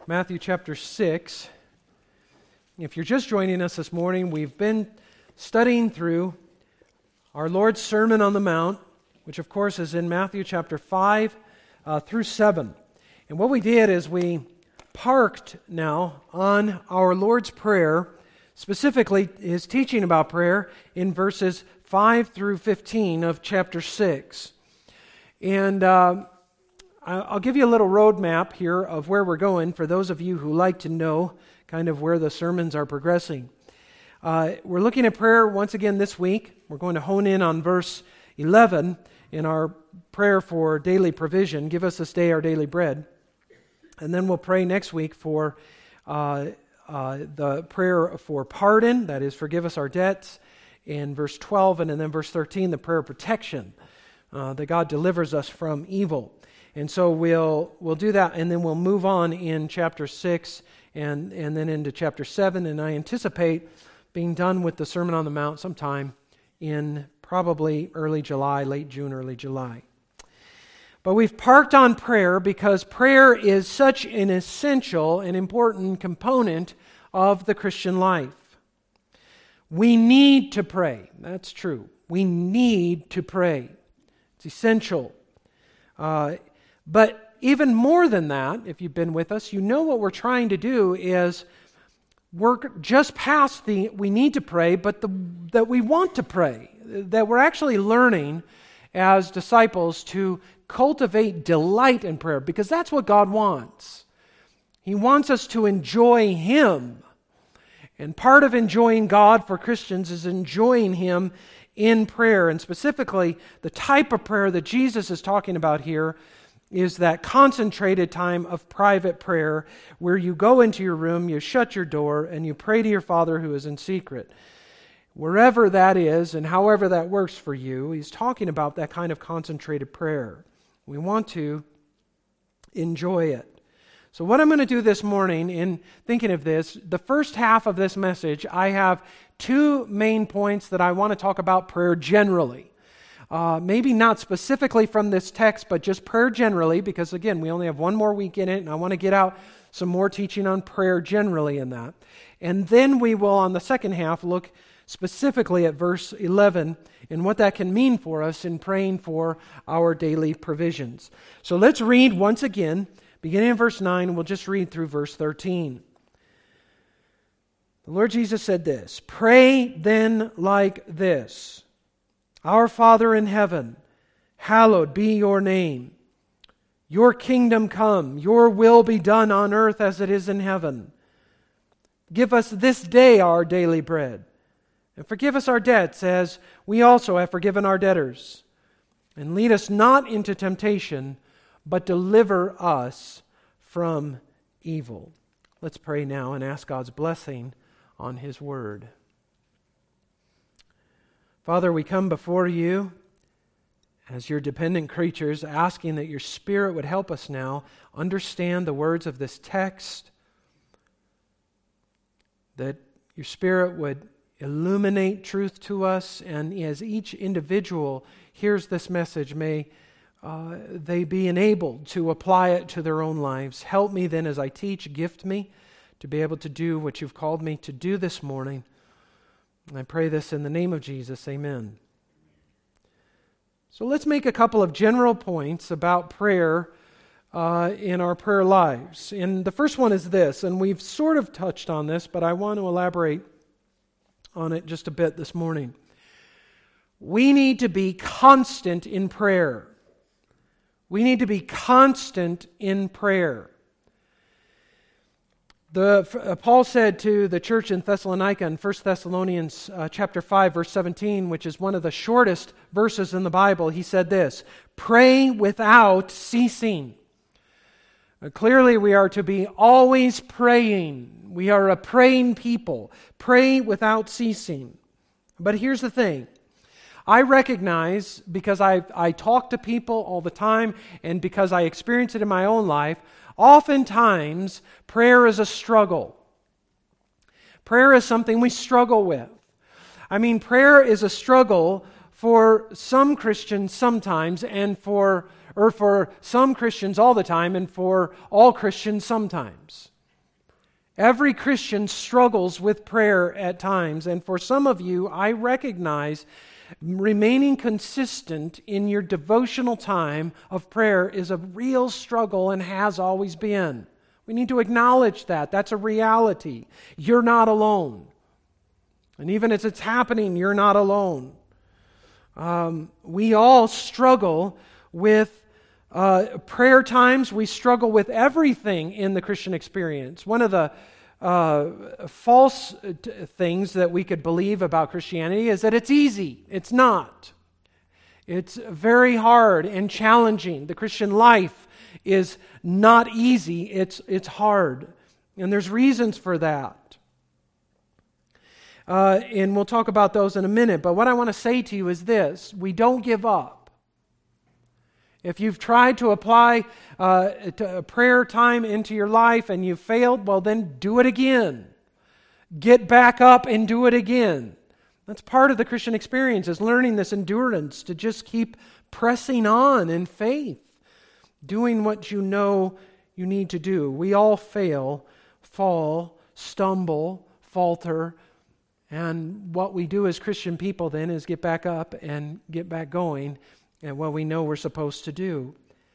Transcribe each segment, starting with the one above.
Matthew chapter 6. If you're just joining us this morning, we've been studying through our Lord's Sermon on the Mount, which of course is in Matthew chapter 5 through 7. And what we did is we parked now on our Lord's Prayer, specifically His teaching about prayer in verses 5 through 15 of chapter 6. And I'll give you a little roadmap here of where we're going for those of you who like to know kind of where the sermons are progressing. We're looking at prayer once again this week. We're going to hone in on verse 11 in our prayer for daily provision. Give us this day our daily bread. And then we'll pray next week for the prayer for pardon, that is, forgive us our debts, in verse 12, and then verse 13, the prayer of protection, that God delivers us from evil. And so we'll do that, and then we'll move on in chapter 6 and then into chapter 7, and I anticipate being done with the Sermon on the Mount sometime in probably early July, late June, early July. But we've parked on prayer because prayer is such an essential and important component of the Christian life. We need to pray. That's true. We need to pray. It's essential. But even more than that, if you've been with us, you know what we're trying to do is work just past the we need to pray, but that we want to pray. That we're actually learning as disciples to cultivate delight in prayer, because that's what God wants. He wants us to enjoy Him. And part of enjoying God for Christians is enjoying Him in prayer. And specifically, the type of prayer that Jesus is talking about here is that concentrated time of private prayer where you go into your room, you shut your door, and you pray to your Father who is in secret. Wherever that is and however that works for you, He's talking about that kind of concentrated prayer. We want to enjoy it. So what I'm going to do this morning in thinking of this, the first half of this message, I have two main points that I want to talk about prayer generally. Maybe not specifically from this text, but just prayer generally, because again, we only have one more week in it, and I want to get out some more teaching on prayer generally in that. And then we will, on the second half, look specifically at verse 11 and what that can mean for us in praying for our daily provisions. So let's read once again, beginning in verse 9, and we'll just read through verse 13. The Lord Jesus said this, "Pray then like this. Our Father in heaven, hallowed be your name. Your kingdom come, your will be done on earth as it is in heaven. Give us this day our daily bread, and forgive us our debts as we also have forgiven our debtors. And lead us not into temptation, but deliver us from evil." Let's pray now and ask God's blessing on His word. Father, we come before You as Your dependent creatures, asking that Your Spirit would help us now understand the words of this text, that Your Spirit would illuminate truth to us, and as each individual hears this message, may they be enabled to apply it to their own lives. Help me then as I teach, gift me to be able to do what You've called me to do this morning. I pray this in the name of Jesus. Amen. So let's make a couple of general points about prayer in our prayer lives. And the first one is this, and we've sort of touched on this, but I want to elaborate on it just a bit this morning. We need to be constant in prayer. We need to be constant in prayer. Paul said to the church in Thessalonica in 1 Thessalonians chapter 5, verse 17, which is one of the shortest verses in the Bible, he said this, "Pray without ceasing." Clearly, we are to be always praying. We are a praying people. Pray without ceasing. But here's the thing. I recognize, because I talk to people all the time, and because I experience it in my own life, oftentimes prayer is a struggle. Prayer is something we struggle with. I mean, prayer is a struggle for some Christians sometimes, and for some Christians all the time, and for all Christians sometimes. Every Christian struggles with prayer at times, and for some of you, I recognize remaining consistent in your devotional time of prayer is a real struggle and has always been. We need to acknowledge that. That's a reality. You're not alone. And even as it's happening, you're not alone. We all struggle with prayer times. We struggle with everything in the Christian experience. One of the false things that we could believe about Christianity is that it's easy. It's not. It's very hard and challenging. The Christian life is not easy. It's hard. And there's reasons for that. And we'll talk about those in a minute. But what I want to say to you is this: we don't give up. If you've tried to apply prayer time into your life and you've failed, well, then do it again. Get back up and do it again. That's part of the Christian experience, is learning this endurance to just keep pressing on in faith, doing what you know you need to do. We all fail, fall, stumble, falter, and what we do as Christian people then is get back up and get back going and what we know we're supposed to do.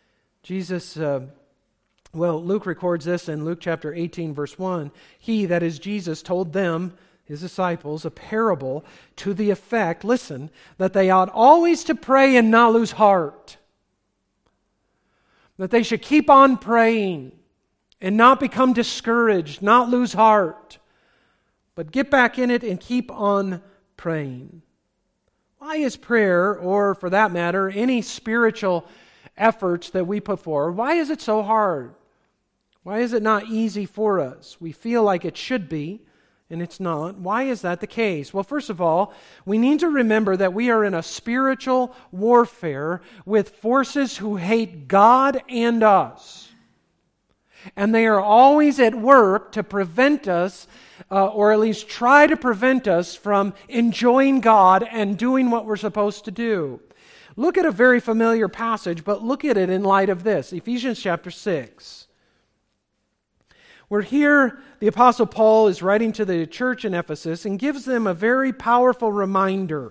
Luke records this in Luke chapter 18, verse 1. He, that is Jesus, told them, his disciples, a parable to the effect, listen, that they ought always to pray and not lose heart. That they should keep on praying and not become discouraged, not lose heart, but get back in it and keep on praying. Why is prayer, or for that matter, any spiritual efforts that we put forward, why is it so hard? Why is it not easy for us? We feel like it should be, and it's not. Why is that the case? Well, first of all, we need to remember that we are in a spiritual warfare with forces who hate God and us. And they are always at work to prevent us, or at least try to prevent us from enjoying God and doing what we're supposed to do. Look at a very familiar passage, but look at it in light of this. Ephesians chapter 6. Where here the Apostle Paul is writing to the church in Ephesus and gives them a very powerful reminder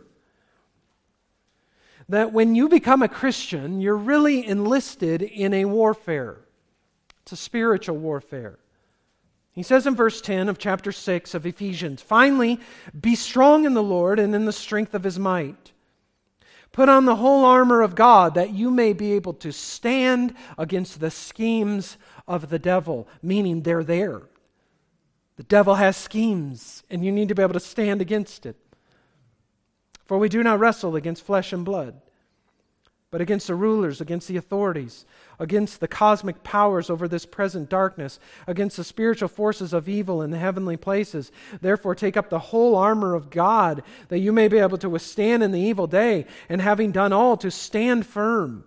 that when you become a Christian, you're really enlisted in a warfare. It's a spiritual warfare. He says in verse 10 of chapter 6 of Ephesians, "Finally, be strong in the Lord and in the strength of His might. Put on the whole armor of God, that you may be able to stand against the schemes of the devil," meaning they're there. The devil has schemes, and you need to be able to stand against it. "For we do not wrestle against flesh and blood, but against the rulers, against the authorities, against the cosmic powers over this present darkness, against the spiritual forces of evil in the heavenly places. Therefore take up the whole armor of God, that you may be able to withstand in the evil day, and having done all, to stand firm.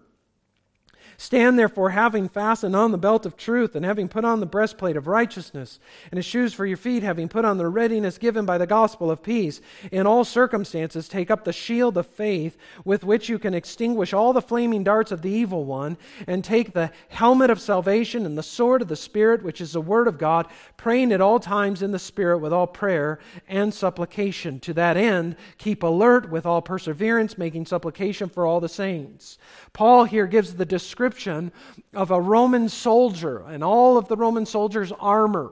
Stand therefore, having fastened on the belt of truth, and having put on the breastplate of righteousness, and shoes for your feet, having put on the readiness given by the gospel of peace. In all circumstances take up the shield of faith, with which you can extinguish all the flaming darts of the evil one, and take the helmet of salvation and the sword of the Spirit, which is the word of God, praying at all times in the Spirit with all prayer and supplication. To that end, keep alert with all perseverance, making supplication for all the saints." Paul here gives the description of a Roman soldier and all of the Roman soldiers' armor,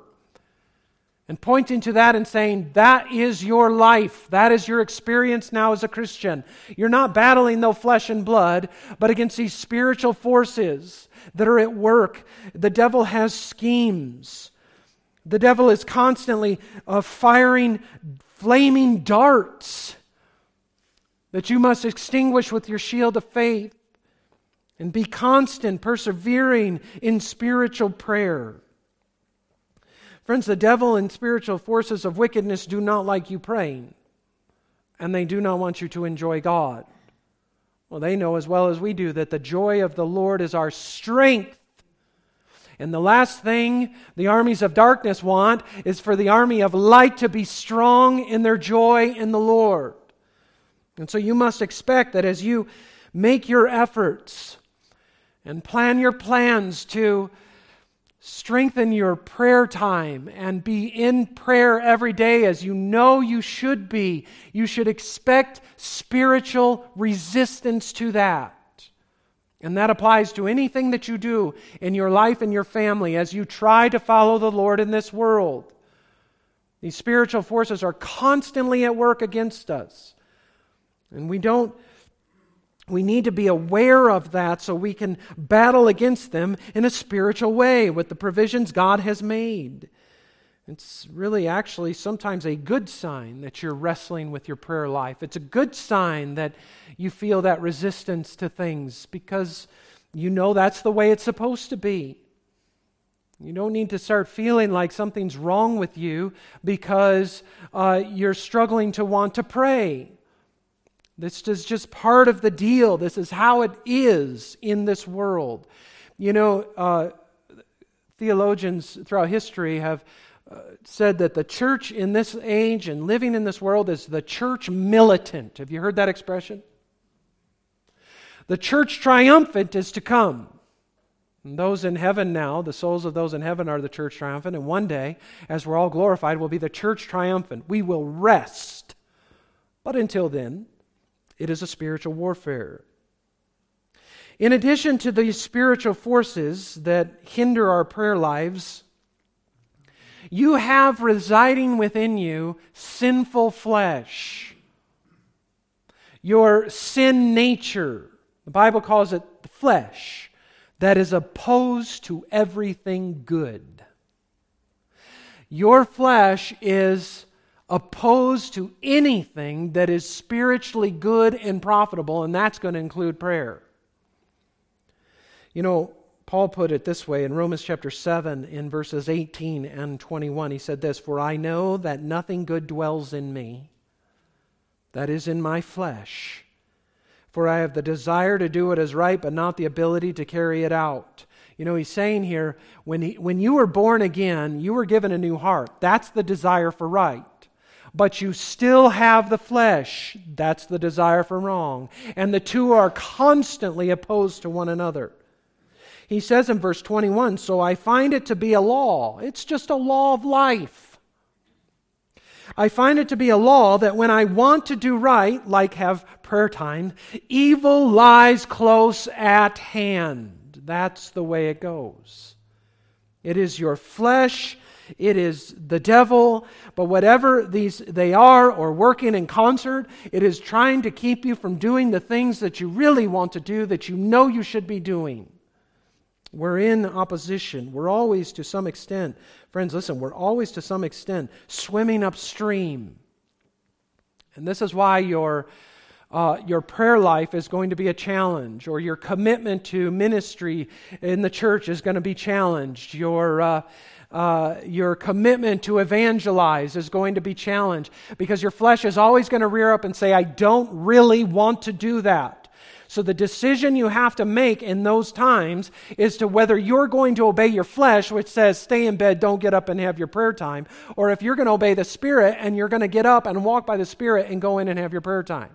and pointing to that and saying, that is your life. That is your experience now as a Christian. You're not battling, though, flesh and blood, but against these spiritual forces that are at work. The devil has schemes. The devil is constantly firing flaming darts that you must extinguish with your shield of faith. And be constant, persevering in spiritual prayer. Friends, the devil and spiritual forces of wickedness do not like you praying. And they do not want you to enjoy God. Well, they know as well as we do that the joy of the Lord is our strength. And the last thing the armies of darkness want is for the army of light to be strong in their joy in the Lord. And so you must expect that as you make your efforts and plan your plans to Strengthen your prayer time and be in prayer every day as you know you should be. You should expect spiritual resistance to that. And that applies to anything that you do in your life and your family as you try to follow the Lord in this world. These spiritual forces are constantly at work against us. And we need to be aware of that so we can battle against them in a spiritual way with the provisions God has made. It's really actually sometimes a good sign that you're wrestling with your prayer life. It's a good sign that you feel that resistance to things because you know that's the way it's supposed to be. You don't need to start feeling like something's wrong with you because you're struggling to want to pray. This is just part of the deal. This is how it is in this world. You know, theologians throughout history have said that the church in this age and living in this world is the church militant. Have you heard that expression? The church triumphant is to come. And those in heaven now, the souls of those in heaven are the church triumphant. And one day, as we're all glorified, we'll be the church triumphant. We will rest. But until then, it is a spiritual warfare. In addition to these spiritual forces that hinder our prayer lives, you have residing within you sinful flesh. Your sin nature, the Bible calls it the flesh, that is opposed to everything good. Your flesh is opposed to anything that is spiritually good and profitable, and that's going to include prayer. You know, Paul put it this way in Romans chapter 7 in verses 18 and 21. He said this, "For I know that nothing good dwells in me, that is in my flesh. For I have the desire to do what is right, but not the ability to carry it out." You know, he's saying here, when you were born again, you were given a new heart. That's the desire for right. But you still have the flesh. That's the desire for wrong. And the two are constantly opposed to one another. He says in verse 21, "So I find it to be a law." It's just a law of life. "I find it to be a law that when I want to do right, like have prayer time, evil lies close at hand." That's the way it goes. It is your flesh, it is the devil, but whatever they are or working in concert, it is trying to keep you from doing the things that you really want to do, that you know you should be doing. We're in opposition. We're always to some extent, friends, listen, we're always to some extent swimming upstream. And this is why your prayer life is going to be a challenge, or your commitment to ministry in the church is going to be challenged. Your commitment to evangelize is going to be challenged, because your flesh is always going to rear up and say, "I don't really want to do that." So the decision you have to make in those times is to whether you're going to obey your flesh, which says stay in bed, don't get up and have your prayer time, or if you're going to obey the Spirit and you're going to get up and walk by the Spirit and go in and have your prayer time.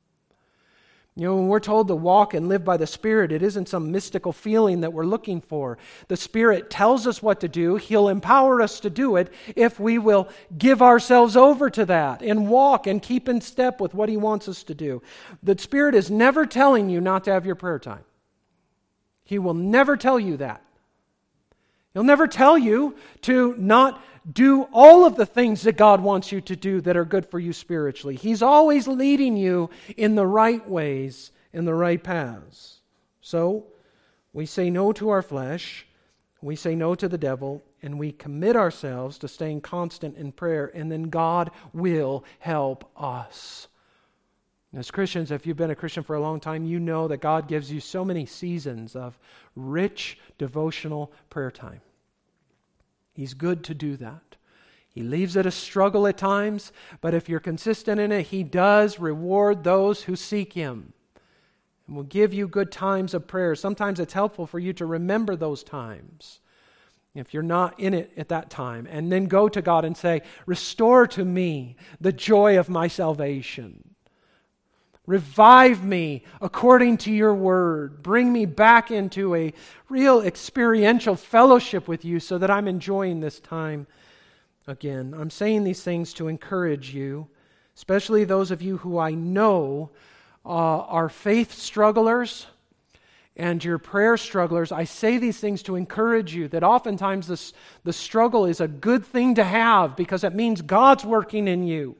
You know, when we're told to walk and live by the Spirit, it isn't some mystical feeling that we're looking for. The Spirit tells us what to do. He'll empower us to do it if we will give ourselves over to that and walk and keep in step with what He wants us to do. The Spirit is never telling you not to have your prayer time. He will never tell you that. He'll never tell you to not do all of the things that God wants you to do that are good for you spiritually. He's always leading you in the right ways, in the right paths. So, we say no to our flesh, we say no to the devil, and we commit ourselves to staying constant in prayer, and then God will help us. As Christians, if you've been a Christian for a long time, you know that God gives you so many seasons of rich devotional prayer time. He's good to do that. He leaves it a struggle at times, but if you're consistent in it, He does reward those who seek Him. And will give you good times of prayer. Sometimes it's helpful for you to remember those times, if you're not in it at that time, and then go to God and say, "Restore to me the joy of my salvation. Revive me according to your word. Bring me back into a real experiential fellowship with you so that I'm enjoying this time again. I'm saying these things to encourage you, especially those of you who I know are faith strugglers and your prayer strugglers. I say these things to encourage you that oftentimes the struggle is a good thing to have because it means God's working in you.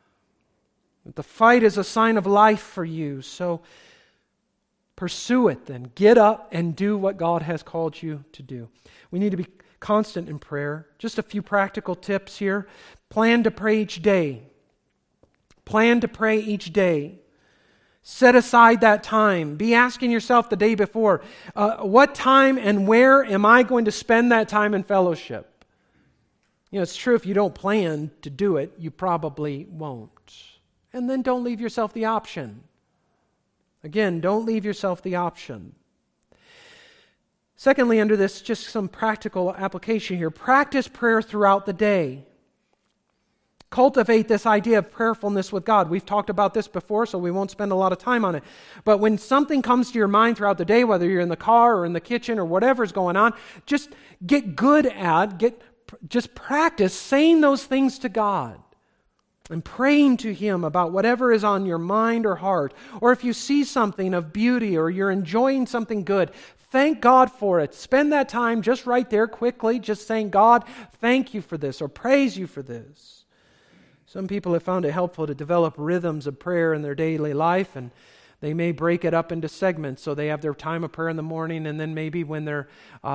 The fight is a sign of life for you, so pursue it then. Get up and do what God has called you to do. We need to be constant in prayer. Just a few practical tips here. Plan to pray each day. Plan to pray each day. Set aside that time. Be asking yourself the day before, what time and where am I going to spend that time in fellowship? You know, it's true if you don't plan to do it, you probably won't. And then don't leave yourself the option. Again, don't leave yourself the option. Secondly, under this, just some practical application here. Practice prayer throughout the day. Cultivate this idea of prayerfulness with God. We've talked about this before, so we won't spend a lot of time on it. But when something comes to your mind throughout the day, whether you're in the car or in the kitchen or whatever's going on, just get good at, just practice saying those things to God. And praying to Him about whatever is on your mind or heart. Or if you see something of beauty or you're enjoying something good, thank God for it. Spend that time just right there quickly, just saying, God, thank you for this, or praise you for this. Some people have found it helpful to develop rhythms of prayer in their daily life, and they may break it up into segments. So they have their time of prayer in the morning, and then maybe when they're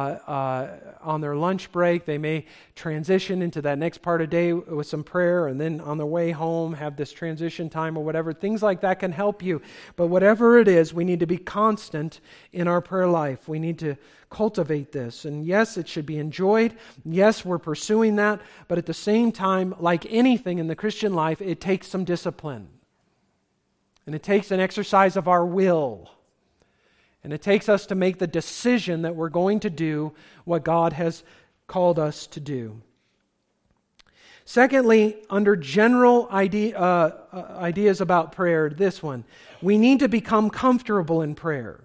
on their lunch break, they may transition into that next part of the day with some prayer, and then on their way home have this transition time or whatever. Things like that can help you. But whatever it is, we need to be constant in our prayer life. We need to cultivate this. And yes, it should be enjoyed. Yes, we're pursuing that. But at the same time, like anything in the Christian life, it takes some discipline. And it takes an exercise of our will. And it takes us to make the decision that we're going to do what God has called us to do. Secondly, under general ideas about prayer, this one. We need to become comfortable in prayer.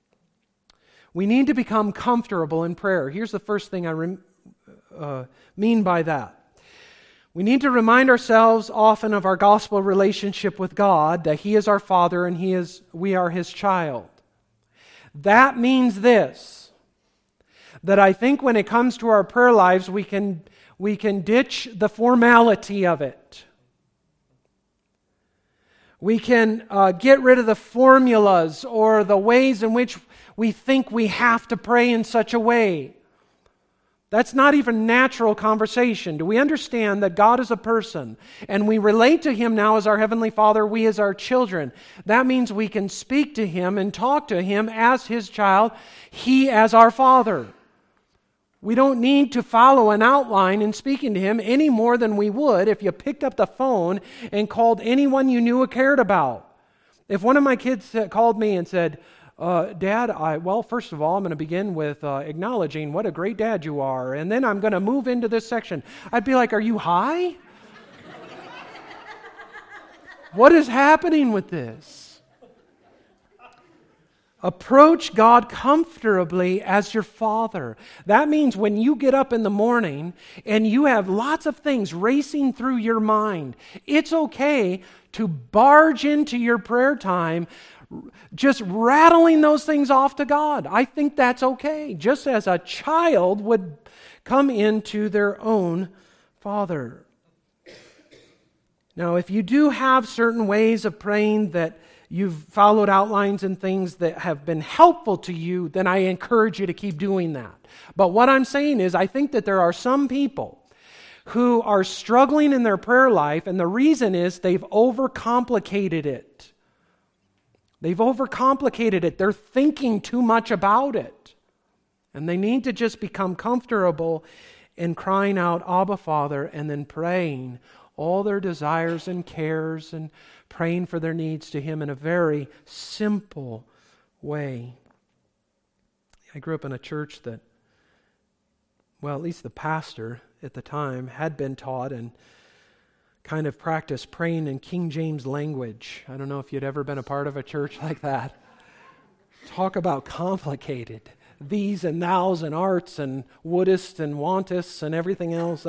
We need to become comfortable in prayer. Here's the first thing I mean by that. We need to remind ourselves often of our gospel relationship with God, that He is our Father and we are His child. That means this, that I think when it comes to our prayer lives, we can ditch the formality of it. We can get rid of the formulas or the ways in which we think we have to pray in such a way. That's not even natural conversation. Do we understand that God is a person and we relate to Him now as our Heavenly Father, we as our children? That means we can speak to Him and talk to Him as His child, He as our Father. We don't need to follow an outline in speaking to Him any more than we would if you picked up the phone and called anyone you knew or cared about. If one of my kids called me and said, Dad, first of all, I'm going to begin with acknowledging what a great dad you are, and then I'm going to move into this section. I'd be like, are you high? What is happening with this? Approach God comfortably as your Father. That means when you get up in the morning and you have lots of things racing through your mind, it's okay to barge into your prayer time just rattling those things off to God. I think that's okay. Just as a child would come into their own father. Now, if you do have certain ways of praying that you've followed outlines and things that have been helpful to you, then I encourage you to keep doing that. But what I'm saying is, I think that there are some people who are struggling in their prayer life, and the reason is they've overcomplicated it. They've overcomplicated it. They're thinking too much about it. And they need to just become comfortable in crying out, Abba, Father, and then praying all their desires and cares and praying for their needs to Him in a very simple way. I grew up in a church that, at least the pastor at the time had been taught and kind of practice praying in King James language. I don't know if you'd ever been a part of a church like that. Talk about complicated. These and thous and arts and wouldest and wantest and everything else.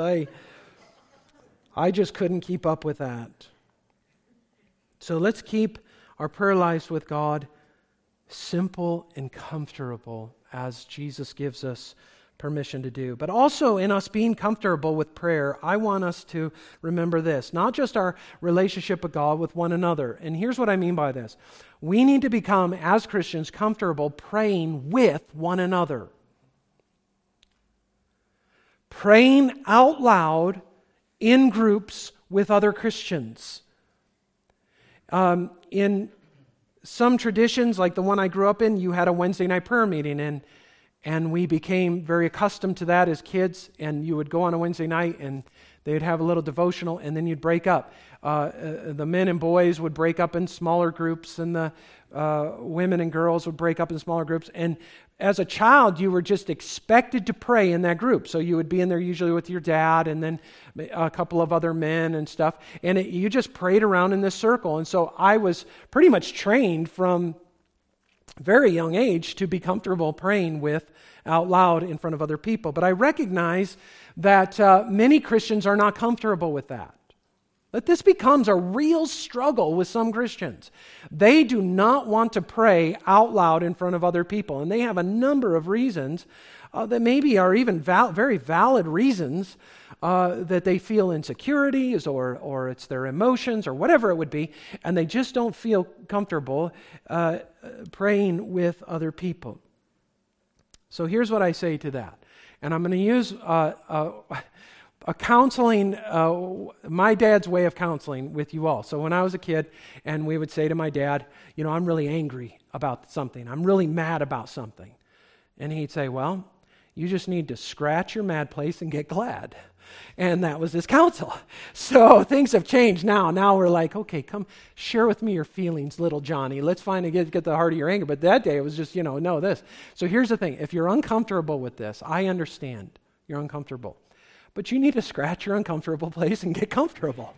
I just couldn't keep up with that. So let's keep our prayer lives with God simple and comfortable as Jesus gives us permission to do. But also in us being comfortable with prayer, I want us to remember this, not just our relationship with God, with one another. And here's what I mean by this. We need to become, as Christians, comfortable praying with one another. Praying out loud in groups with other Christians. In some traditions, like the one I grew up in, you had a Wednesday night prayer meeting, and we became very accustomed to that as kids, and you would go on a Wednesday night, and they'd have a little devotional, and then you'd break up. The men and boys would break up in smaller groups, and the women and girls would break up in smaller groups, and as a child, you were just expected to pray in that group. So you would be in there usually with your dad and then a couple of other men and stuff. And you just prayed around in this circle. And so I was pretty much trained from very young age to be comfortable praying with out loud in front of other people. But I recognize that many Christians are not comfortable with that. That this becomes a real struggle with some Christians. They do not want to pray out loud in front of other people. And they have a number of reasons that maybe are even very valid reasons that they feel insecurities or it's their emotions or whatever it would be. And they just don't feel comfortable praying with other people. So here's what I say to that. And I'm going to use a counseling, my dad's way of counseling with you all. So when I was a kid, and we would say to my dad, I'm really angry about something. I'm really mad about something. And he'd say, well, you just need to scratch your mad place and get glad. And that was his counsel. So things have changed now. Now we're like, okay, come share with me your feelings, little Johnny. Let's finally get the heart of your anger. But that day it was just, know this. So here's the thing. If you're uncomfortable with this, I understand you're uncomfortable. But you need to scratch your uncomfortable place and get comfortable.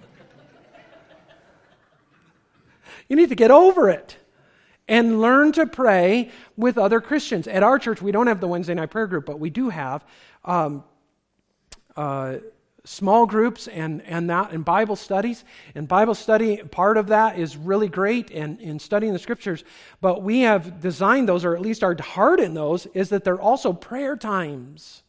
You need to get over it and learn to pray with other Christians. At our church, we don't have the Wednesday night prayer group, but we do have small groups and Bible studies. And Bible study, part of that is really great in studying the Scriptures. But we have designed those, or at least our heart in those, is that they're also prayer times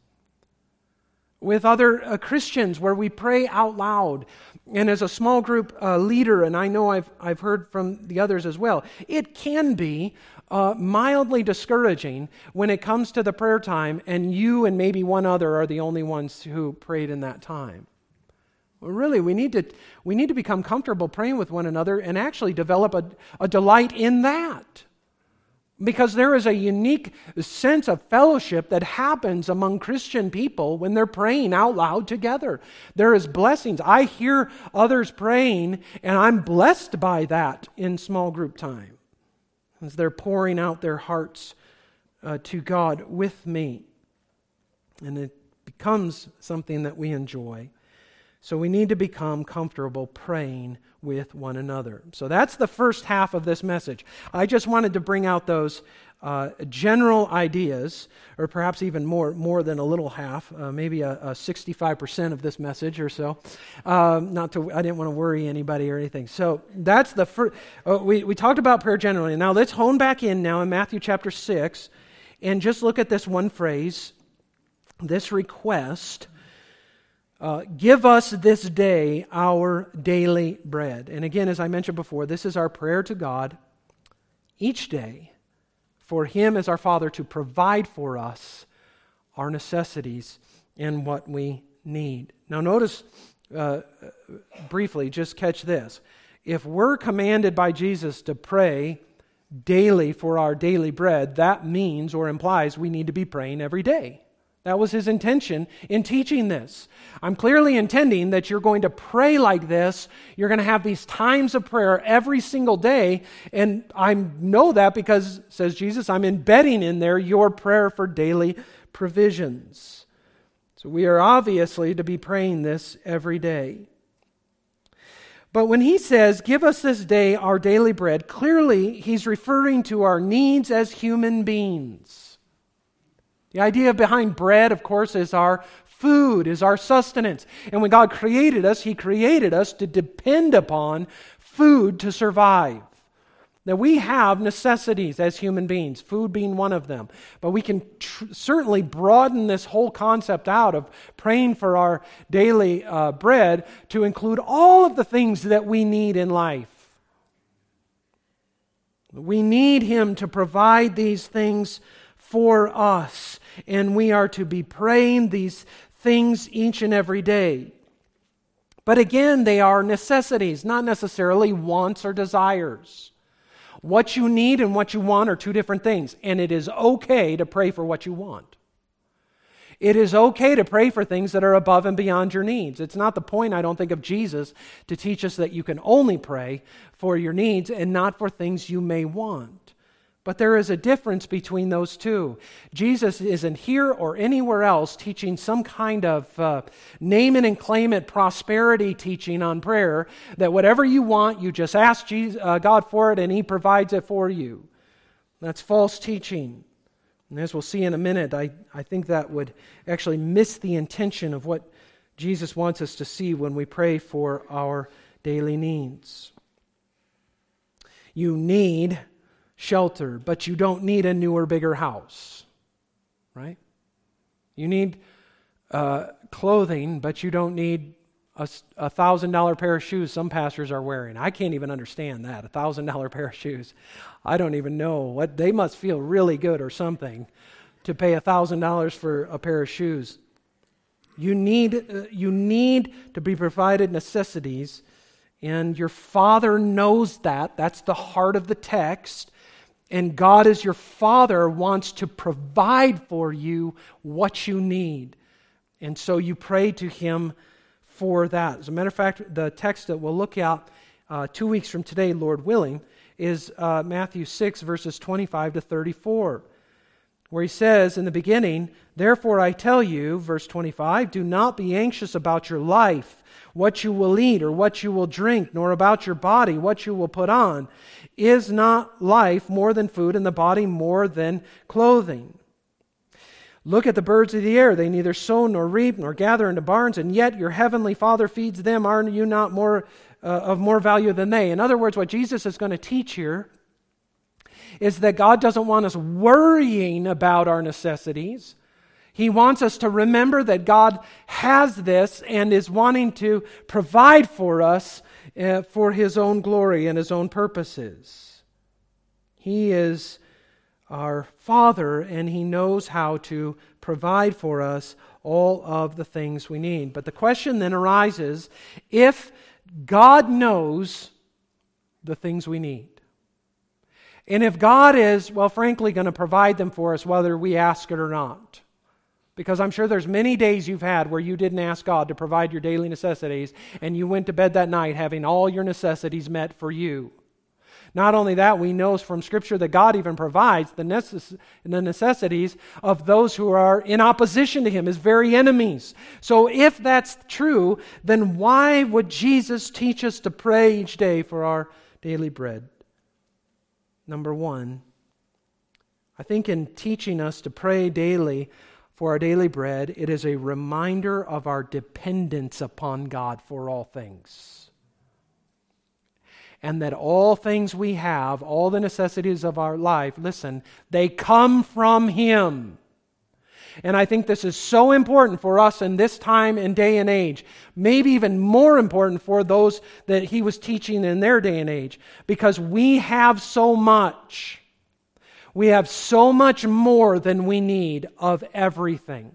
with other Christians where we pray out loud. And as a small group leader, and I know I've heard from the others as well, it can be mildly discouraging when it comes to the prayer time and you and maybe one other are the only ones who prayed in that time. Well, really, we need to become comfortable praying with one another and actually develop a delight in that. Because there is a unique sense of fellowship that happens among Christian people when they're praying out loud together. There is blessings. I hear others praying, and I'm blessed by that in small group time, as they're pouring out their hearts to God with me. And it becomes something that we enjoy. So we need to become comfortable praying with one another. So that's the first half of this message. I just wanted to bring out those general ideas, or perhaps even more than a little half, maybe a 65% of this message or so. I didn't want to worry anybody or anything. So that's the first. We talked about prayer generally. Now let's hone back in now in Matthew chapter 6 and just look at this one phrase, this request. Give us this day our daily bread. And again, as I mentioned before, this is our prayer to God each day for Him as our Father to provide for us our necessities and what we need. Now notice, briefly, just catch this. If we're commanded by Jesus to pray daily for our daily bread, that means or implies we need to be praying every day. That was His intention in teaching this. I'm clearly intending that you're going to pray like this. You're going to have these times of prayer every single day. And I know that because, says Jesus, I'm embedding in there your prayer for daily provisions. So we are obviously to be praying this every day. But when he says, give us this day our daily bread, clearly he's referring to our needs as human beings. The idea behind bread, of course, is our food, is our sustenance. And when God created us, He created us to depend upon food to survive. Now, we have necessities as human beings, food being one of them. But we can certainly broaden this whole concept out of praying for our daily bread to include all of the things that we need in life. We need Him to provide these things for us, and we are to be praying these things each and every day. But again, they are necessities, not necessarily wants or desires. What you need and what you want are two different things, and it is okay to pray for what you want. It is okay to pray for things that are above and beyond your needs. It's not the point, I don't think, of Jesus to teach us that you can only pray for your needs and not for things you may want. But there is a difference between those two. Jesus isn't here or anywhere else teaching some kind of name it and claim it prosperity teaching on prayer, that whatever you want, you just ask God for it and He provides it for you. That's false teaching. And as we'll see in a minute, I think that would actually miss the intention of what Jesus wants us to see when we pray for our daily needs. You need shelter, but you don't need a newer, bigger house, right? You need clothing, but you don't need a $1,000 pair of shoes some pastors are wearing. I can't even understand that, a $1,000 pair of shoes. I don't even know what, they must feel really good or something to pay $1,000 for a pair of shoes. You need to be provided necessities, and your Father knows that. That's the heart of the text. And God, as your Father, wants to provide for you what you need. And so you pray to Him for that. As a matter of fact, the text that we'll look at 2 weeks from today, Lord willing, is Matthew 6, verses 25 to 34, where He says in the beginning, "Therefore I tell you," verse 25, "do not be anxious about your life, what you will eat or what you will drink, nor about your body, what you will put on. Is not life more than food, and the body more than clothing? Look at the birds of the air. They neither sow nor reap nor gather into barns, and yet your heavenly Father feeds them. Are you not of more value than they?" In other words, what Jesus is going to teach here is that God doesn't want us worrying about our necessities. He wants us to remember that God has this and is wanting to provide for us for His own glory and His own purposes. He is our Father, and He knows how to provide for us all of the things we need. But the question then arises, if God knows the things we need, and if God is, well, frankly, going to provide them for us whether we ask it or not, because I'm sure there's many days you've had where you didn't ask God to provide your daily necessities, and you went to bed that night having all your necessities met for you. Not only that, we know from Scripture that God even provides the necessities of those who are in opposition to Him, His very enemies. So if that's true, then why would Jesus teach us to pray each day for our daily bread? Number one, I think in teaching us to pray daily for our daily bread, it is a reminder of our dependence upon God for all things. And that all things we have, all the necessities of our life, listen, they come from Him. And I think this is so important for us in this time and day and age. Maybe even more important for those that He was teaching in their day and age. Because we have so much. We have so much more than we need of everything.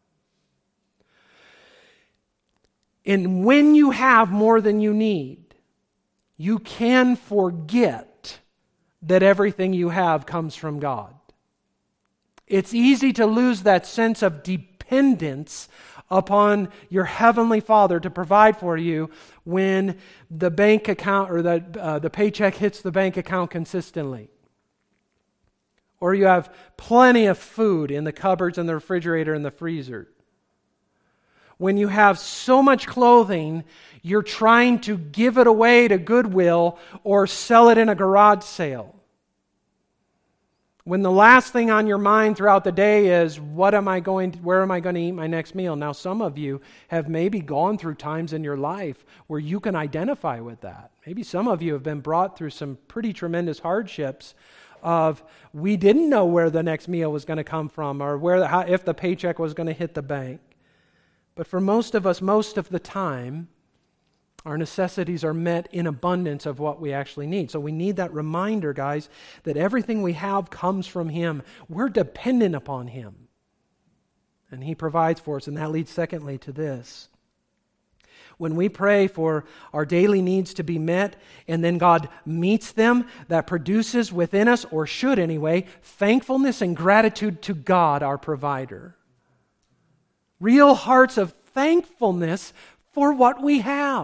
And when you have more than you need, you can forget that everything you have comes from God. It's easy to lose that sense of dependence upon your Heavenly Father to provide for you when the bank account or the paycheck hits the bank account consistently. Or you have plenty of food in the cupboards and the refrigerator and the freezer. when you have so much clothing, you're trying to give it away to Goodwill or sell it in a garage sale. When the last thing on your mind throughout the day is, where am I going to eat my next meal? Now, some of you have maybe gone through times in your life where you can identify with that. Maybe some of you have been brought through some pretty tremendous hardships of, we didn't know where the next meal was going to come from or if the paycheck was going to hit the bank. But for most of us, most of the time, our necessities are met in abundance of what we actually need. So we need that reminder, guys, that everything we have comes from Him. We're dependent upon Him. And He provides for us. And that leads, secondly, to this. When we pray for our daily needs to be met, and then God meets them, that produces within us, or should anyway, thankfulness and gratitude to God, our provider. Real hearts of thankfulness for what we have.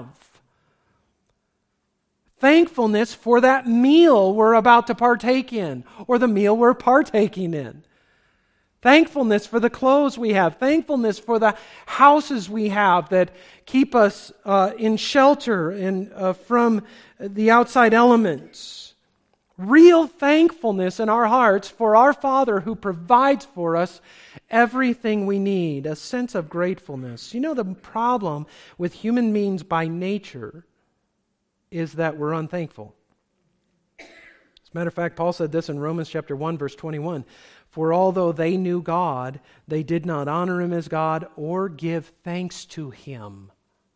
Thankfulness for that meal we're about to partake in, or the meal we're partaking in. Thankfulness for the clothes we have. Thankfulness for the houses we have that keep us in shelter and from the outside elements. Real thankfulness in our hearts for our Father who provides for us everything we need. A sense of gratefulness. You know, the problem with human beings by nature is that we're unthankful. As a matter of fact, Paul said this in Romans chapter 1, verse 21. For although they knew God, they did not honor Him as God or give thanks to Him,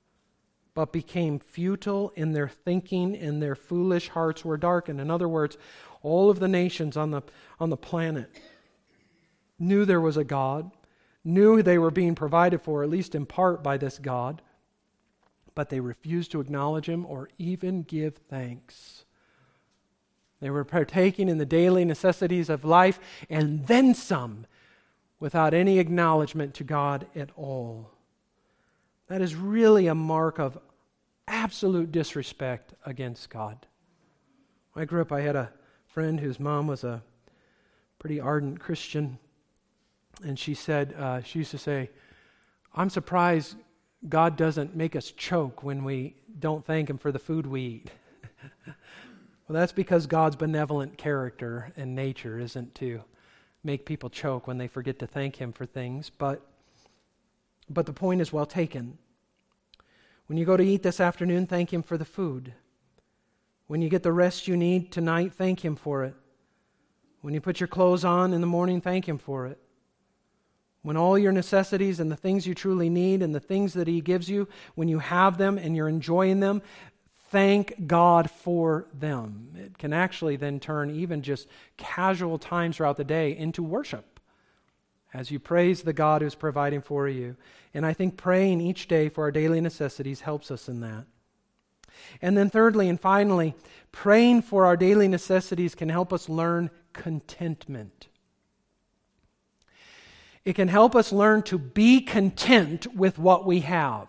but became futile in their thinking, and their foolish hearts were darkened. In other words, all of the nations on the planet knew there was a God, knew they were being provided for, at least in part, by this God, but they refused to acknowledge Him or even give thanks. They were partaking in the daily necessities of life and then some, without any acknowledgement to God at all. That is really a mark of absolute disrespect against God. When I grew up, I had a friend whose mom was a pretty ardent Christian, and she said, she used to say, I'm surprised God doesn't make us choke when we don't thank Him for the food we eat. Well, that's because God's benevolent character and nature isn't to make people choke when they forget to thank Him for things, but the point is well taken. When you go to eat this afternoon, thank Him for the food. When you get the rest you need tonight, thank Him for it. When you put your clothes on in the morning, thank Him for it. When all your necessities and the things you truly need and the things that He gives you, when you have them and you're enjoying them, thank God for them. It can actually then turn even just casual times throughout the day into worship as you praise the God who's providing for you. And I think praying each day for our daily necessities helps us in that. And then thirdly and finally, praying for our daily necessities can help us learn contentment. It can help us learn to be content with what we have.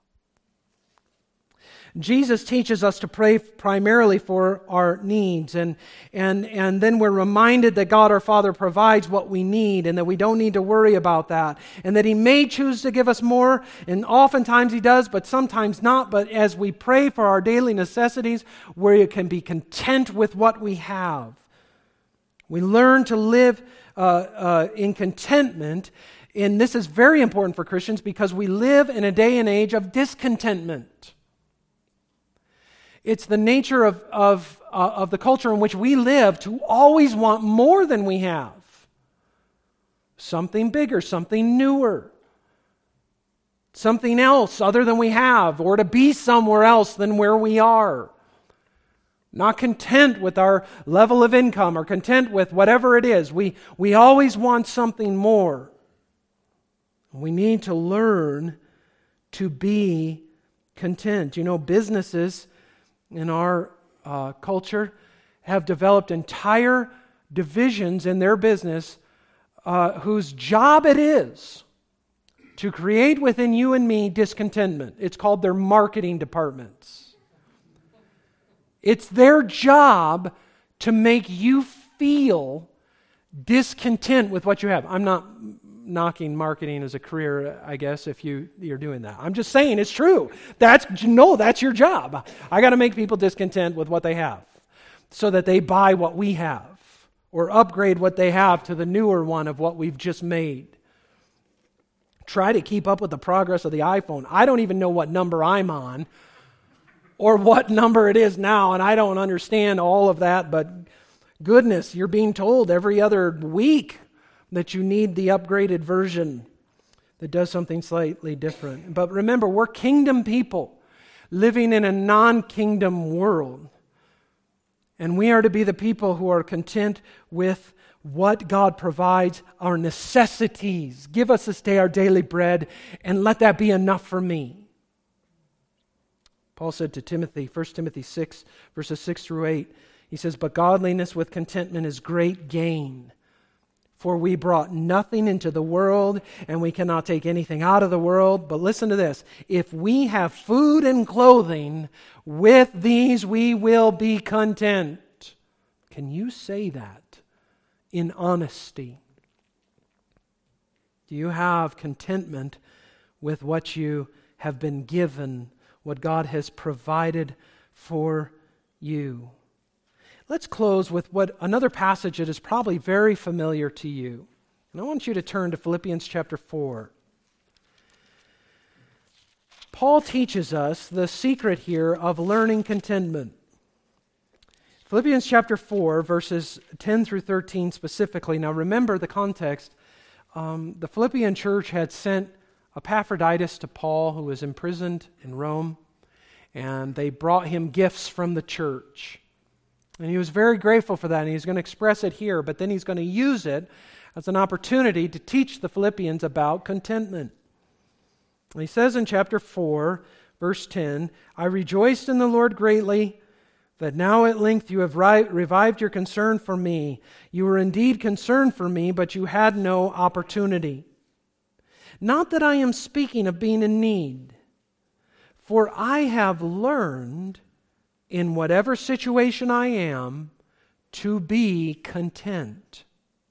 Jesus teaches us to pray primarily for our needs, and then we're reminded that God our Father provides what we need and that we don't need to worry about that, and that He may choose to give us more, and oftentimes He does, but sometimes not. But as we pray for our daily necessities, we can be content with what we have. We learn to live in contentment, and this is very important for Christians because we live in a day and age of discontentment. It's the nature of the culture in which we live to always want more than we have. Something bigger, something newer, something else other than we have, or to be somewhere else than where we are. Not content with our level of income or content with whatever it is. We always want something more. We need to learn to be content. You know, businesses in our culture have developed entire divisions in their business whose job it is to create within you and me discontentment. It's called their marketing departments. It's their job to make you feel discontent with what you have. I'm not knocking marketing as a career, I guess, if you're doing that. I'm just saying it's true. That's your job. I got to make people discontent with what they have so that they buy what we have or upgrade what they have to the newer one of what we've just made. Try to keep up with the progress of the iPhone. I don't even know what number I'm on or what number it is now, and I don't understand all of that, but goodness, you're being told every other week that you need the upgraded version that does something slightly different. But remember, we're kingdom people living in a non-kingdom world. And we are to be the people who are content with what God provides, our necessities. Give us this day our daily bread, and let that be enough for me. Paul said to Timothy, 1 Timothy 6, verses 6 through 8, he says, "But godliness with contentment is great gain. For we brought nothing into the world, and we cannot take anything out of the world." But listen to this. "If we have food and clothing, with these we will be content." Can you say that in honesty? Do you have contentment with what you have been given, what God has provided for you? Let's close with another passage that is probably very familiar to you. And I want you to turn to Philippians chapter 4. Paul teaches us the secret here of learning contentment. Philippians chapter 4, verses 10 through 13 specifically. Now remember the context. The Philippian church had sent Epaphroditus to Paul, who was imprisoned in Rome, and they brought him gifts from the church. And he was very grateful for that, and he's going to express it here, but then he's going to use it as an opportunity to teach the Philippians about contentment. And he says in chapter 4, verse 10, "I rejoiced in the Lord greatly that now at length you have revived your concern for me. You were indeed concerned for me, but you had no opportunity. Not that I am speaking of being in need, for I have learned in whatever situation I am, to be content.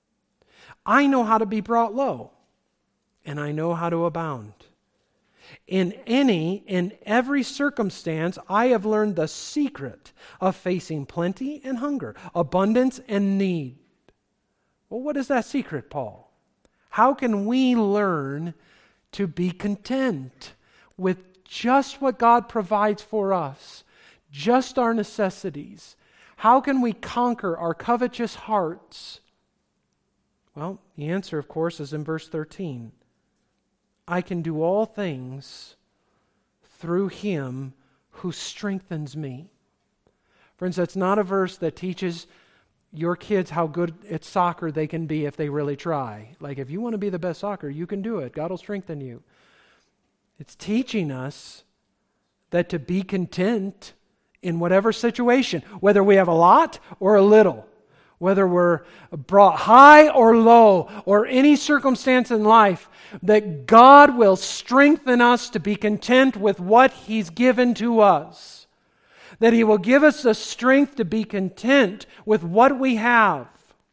I know how to be brought low, and I know how to abound. In every circumstance, I have learned the secret of facing plenty and hunger, abundance and need." Well, what is that secret, Paul? How can we learn to be content with just what God provides for us? Just our necessities. How can we conquer our covetous hearts? Well, the answer, of course, is in verse 13. "I can do all things through Him who strengthens me." Friends, that's not a verse that teaches your kids how good at soccer they can be if they really try. Like, if you want to be the best soccer, you can do it. God will strengthen you. It's teaching us that to be content in whatever situation, whether we have a lot or a little, whether we're brought high or low, or any circumstance in life, that God will strengthen us to be content with what He's given to us. That He will give us the strength to be content with what we have.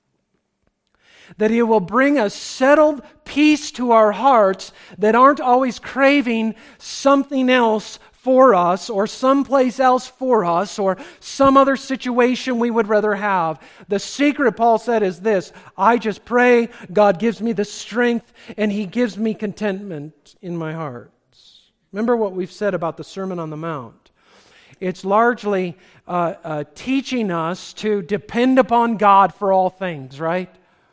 That He will bring a settled peace to our hearts that aren't always craving something else for us, or someplace else for us, or some other situation we would rather have. The secret, Paul said, is this: I just pray, God gives me the strength, and He gives me contentment in my heart. Remember what we've said about the Sermon on the Mount. It's largely teaching us to depend upon God for all things, right?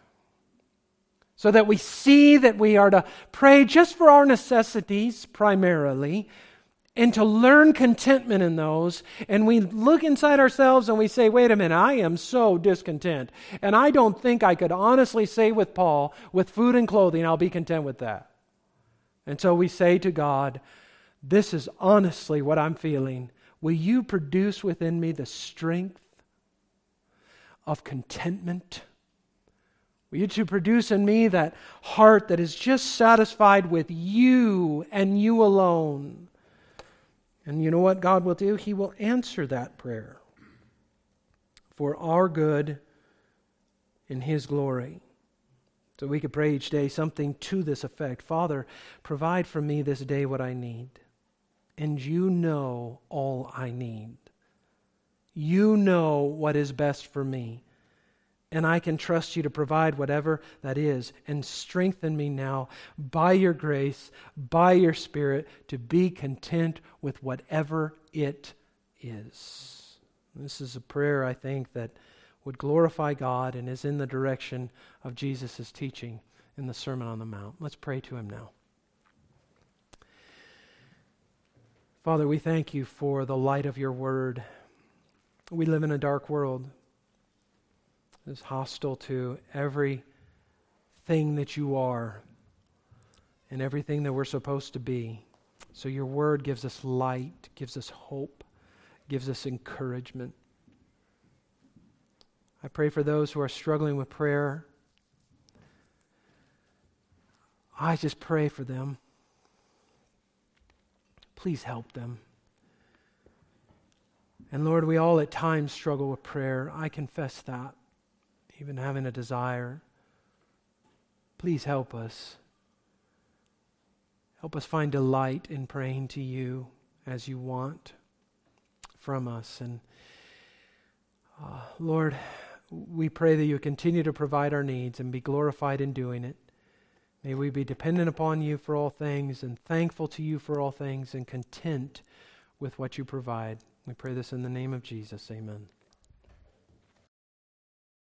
So that we see that we are to pray just for our necessities primarily, and to learn contentment in those. And we look inside ourselves and we say, wait a minute, I am so discontent. And I don't think I could honestly say with Paul, with food and clothing, I'll be content with that. And so we say to God, this is honestly what I'm feeling. Will you produce within me the strength of contentment? Will you to produce in me that heart that is just satisfied with you and you alone? And you know what God will do? He will answer that prayer for our good in His glory. So we could pray each day something to this effect. Father, provide for me this day what I need. And you know all I need. You know what is best for me. And I can trust you to provide whatever that is. And strengthen me now by your grace, by your Spirit, to be content with whatever it is. This is a prayer, I think, that would glorify God and is in the direction of Jesus' teaching in the Sermon on the Mount. Let's pray to him now. Father, we thank you for the light of your word. We live in a dark world. It's hostile to everything that you are and everything that we're supposed to be. So your word gives us light, gives us hope, gives us encouragement. I pray for those who are struggling with prayer. I just pray for them. Please help them. And Lord, we all at times struggle with prayer. I confess that, even having a desire. Please help us. Help us find delight in praying to you as you want from us. And Lord, we pray that you continue to provide our needs and be glorified in doing it. May we be dependent upon you for all things and thankful to you for all things and content with what you provide. We pray this in the name of Jesus. Amen.